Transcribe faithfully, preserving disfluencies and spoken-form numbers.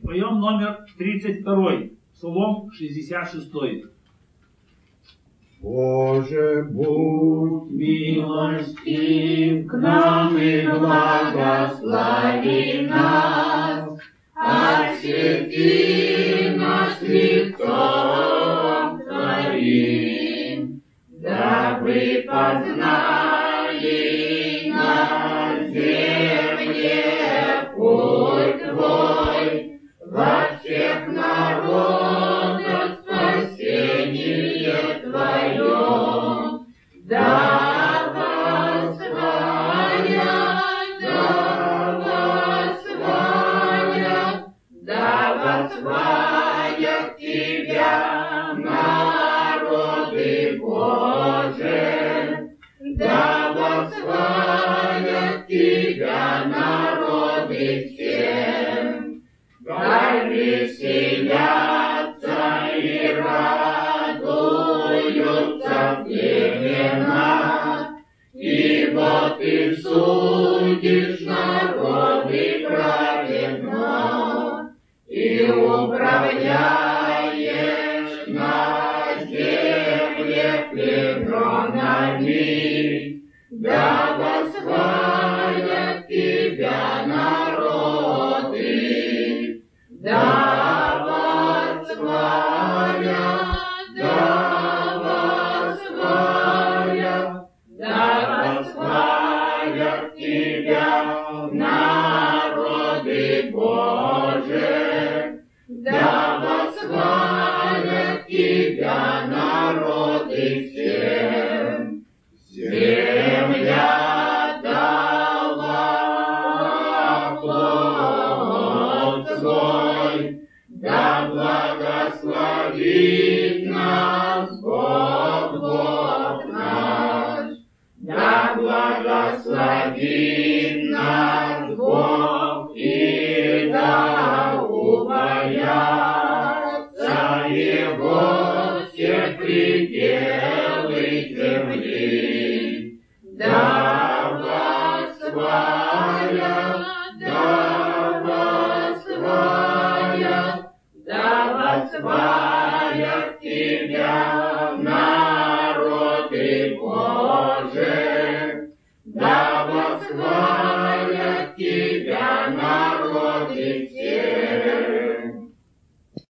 Поем номер тридцать второй, Псалом шестьдесят шестой. Боже, будь милостив к нам и благослови нас, освети нас лицом Твоим, дабы познали на земле путь Твой, во всех народах спасение Твое. Да восхвалят, да восхвалят, да восхвалят Тебя народы Божии, да восхвалят Тебя народы все. Дай веселятся и радуются племена, ибо Ты судишь народы праведно и управляешь на земле племенами. Да восхвалят Тебя народы, да восхвалят, да восхвалят, да восхвалят Тебя народы Божии, да восхвалят Тебя народы все. Земля дала плод свой, да благослови